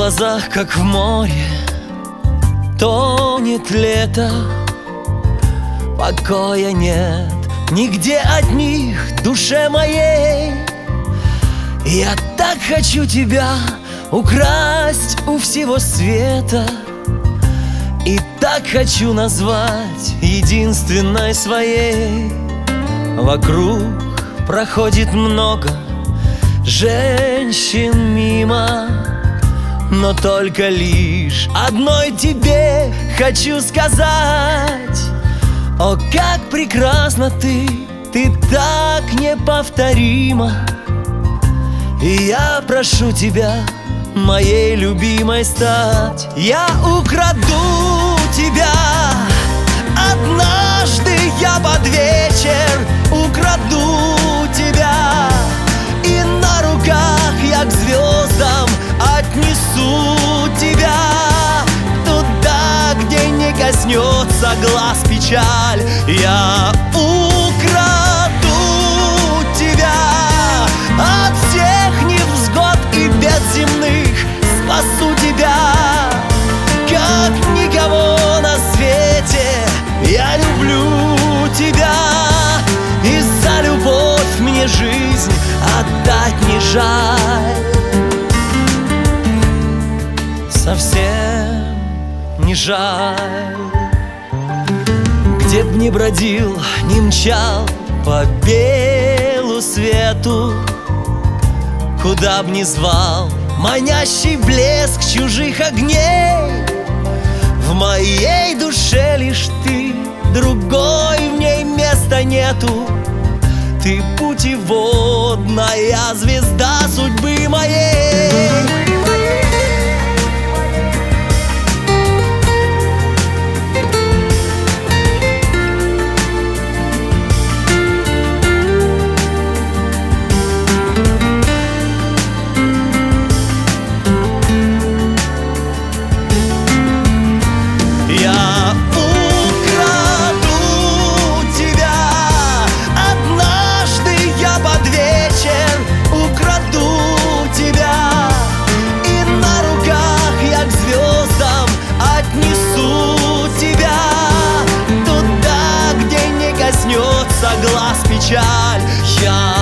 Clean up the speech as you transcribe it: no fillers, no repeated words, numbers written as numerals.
глазах, как в море, тонет лето. Покоя нет нигде от них душе моей. Я так хочу тебя украсть у всего света, и так хочу назвать единственной своей. Вокруг проходит много женщин мимо, но только лишь одной тебе хочу сказать: о, как прекрасна ты так неповторима. И я прошу тебя моей любимой стать. Я украду тебя однажды, я под вечер украду тебя, и на руках я к звездам отнесу тебя, туда, где не коснется глаз печаль. Я украду тебя от всех невзгод и бед земных, спасу тебя, как никого на свете. Я люблю тебя, и за любовь мне жизнь отдать не жаль. Совсем не жаль. Где б ни бродил, ни мчал по белу свету, куда б ни звал манящий блеск чужих огней, в моей душе лишь ты, другой в ней места нету. Ты путеводная звезда судьбы моей. Глаз печаль, я